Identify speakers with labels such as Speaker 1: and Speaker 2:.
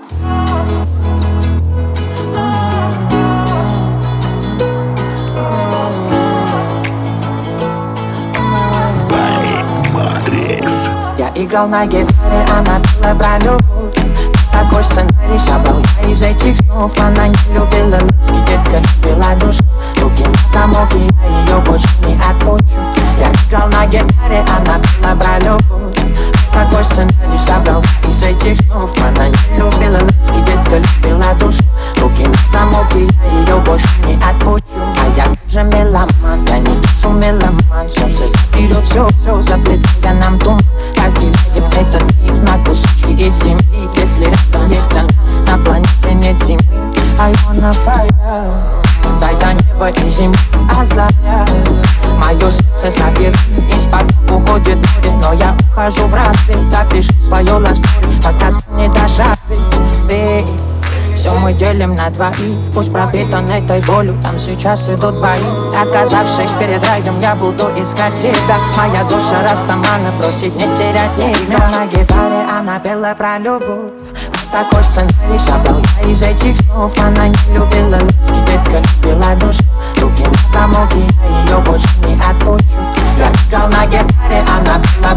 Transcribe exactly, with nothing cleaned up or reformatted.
Speaker 1: Я играл на гитаре, она пела про любовь. Такой сценарий собрал я из этих снов. Она не любила ласки, детка любила душу. Руки на замок, и я ее больше не отпущу. Я играл на гитаре, она пела про любовь. Такой сценарий собрал я из этих снов. Она не любила ласки, детка любила душу. Руки на замок, и я ее больше не отпущу. А я же меломан, я не пишу меломан. Солнце заберет все, все заплетая нам туман. Разделяем этот мир на кусочки из земли. Если рядом есть она, на планете нет земли. I wanna fire, дай до неба и земли озаряет. Мое сердце завершит, из-под уходит море. Но я ухожу в рассвет, допишу свое love story, пока ты не дошапит. Все мы делим на двоих, пусть пропитан этой болью. Там сейчас идут бои. Оказавшись перед раем, я буду искать тебя. Моя душа растамана просит не терять ни дня. На гитаре она пела про любовь. Такой сценарий собрал я из этих снов. Она не любила ласки, детка любила душу. Руки на замок, и я ее больше не отпущу. Я играл на гитаре, она пела